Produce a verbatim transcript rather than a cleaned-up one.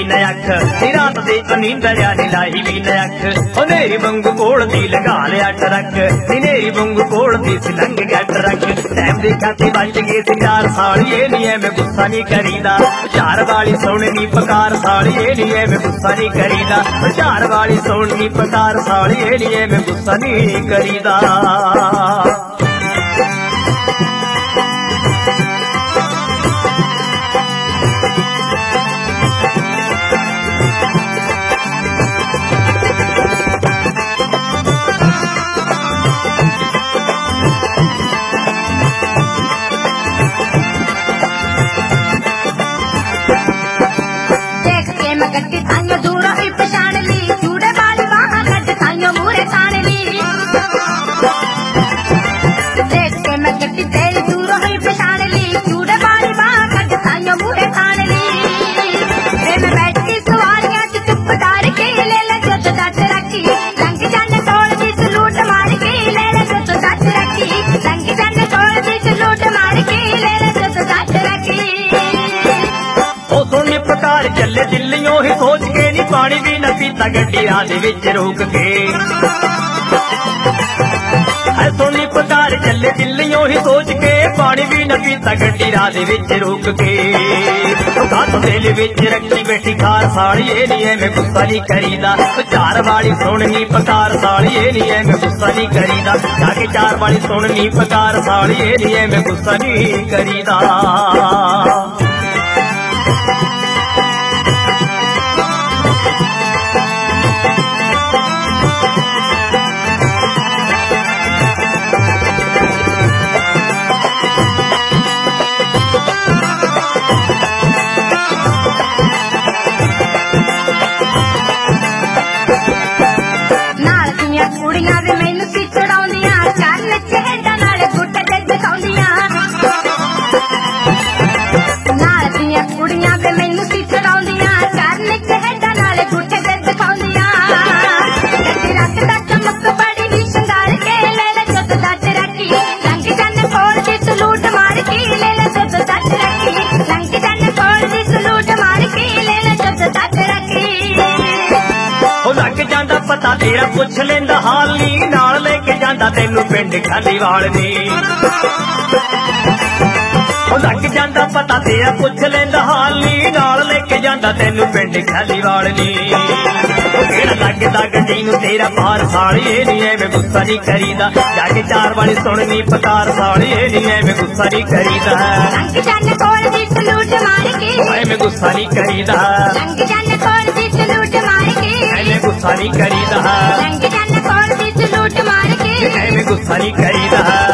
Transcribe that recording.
भी न अख रात दे नींदरिया नी लाई भी न अख नेरी मंगू कोल दी लगा लिया टरक नेरी मंगू कोल दी सिलंग गया टरक टाइम देखा ते बच गए सी चार साल ये नहीं है मैं गुस्सा नहीं करीदा चार वाली सुननी पकार साल ये नहीं है मैं गुस्सा नहीं करीदा चार वाली सुननी पकार साल ये नहीं है मैं गुस्सा नहीं करीदा। चले दिल्लियों ही सोच के नी पानी भी न पीता गड्डी आदि विच रोक के सोनी पकार चले दिल्लियों ही सोच के पानी भी न पीता गड्डी आदि विच रोक के तो दिल विच रखी बैठी खार साड़ी ये नहीं है मैं गुस्सा नहीं करीदा चार वाली सुननी पकार साड़ी ये नहीं है मैं गुस्सा नहीं करीदा जाके चार वाली सुननी पकार साड़ी ये नहीं है मैं गुस्सा नहीं करीदा। पता तेरा पुछ लेंदा हाल नी नाल लेके जांदा तेनू पिंड खालीवाल नी लग जांदा पता तेरा पुछ लेंदा हाल नी नाल लेके जांदा तेनू पिंड खालीवाल नी केड़ा लगदा गड्डी नू तेरा पार साल ये नहीं है मैं गुस्सा नहीं करीदा जाके चार वाली सुननी पकार साल ये नहीं है मैं गुस्सा नहीं करीदा मैं गुस्सा नहीं करीदा मैं गुस्सा नहीं करीदा मैं गुस्सा नहीं करीदा।